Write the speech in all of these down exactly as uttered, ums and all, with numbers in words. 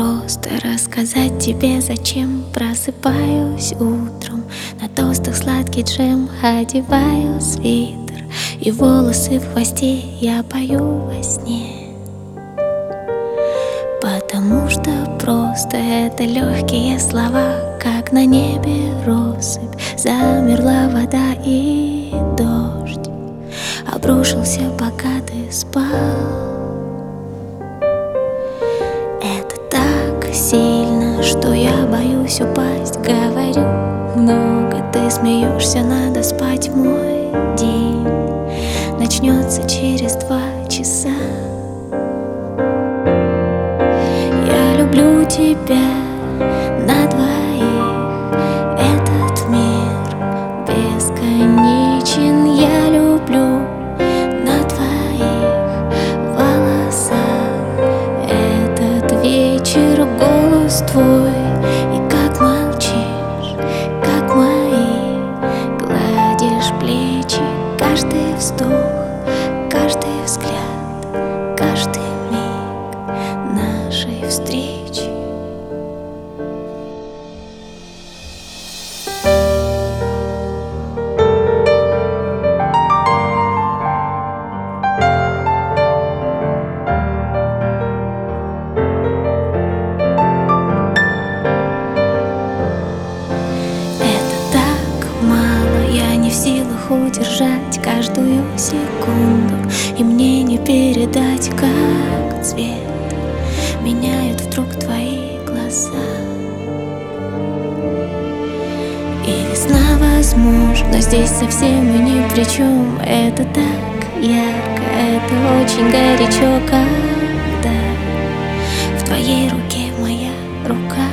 просто рассказать тебе, зачем просыпаюсь утром. На тостах сладкий джем, одеваю свитер, и волосы в хвосте я пою во сне. Потому что просто это легкие слова, как на небе россыпь. Замерла вода и дождь обрушился, пока ты спал. Это так сильно, что я боюсь упасть. Говорю много, ты смеешься, надо спать. Мой день начнется через два часа. Я люблю тебя на двоих, этот мир бесконечен. Я люблю на твоих волосах этот вечер, голос твой, и как молчишь, как мои, гладишь плечи. Каждый вздох, каждый взгляд, каждый миг нашей встречи. В силах удержать каждую секунду, и мне не передать, как цвет меняют вдруг твои глаза. И весна, возможно, здесь совсем и ни при чем. Это так ярко, это очень горячо, когда в твоей руке моя рука.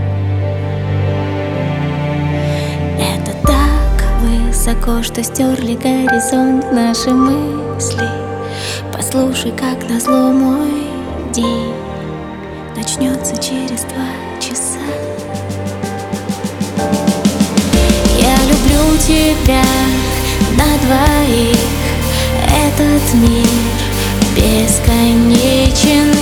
Высоко, что стерли горизонт наши мысли. Послушай, как назло мой день начнется через два часа. Я люблю тебя на двоих, этот мир бесконечен.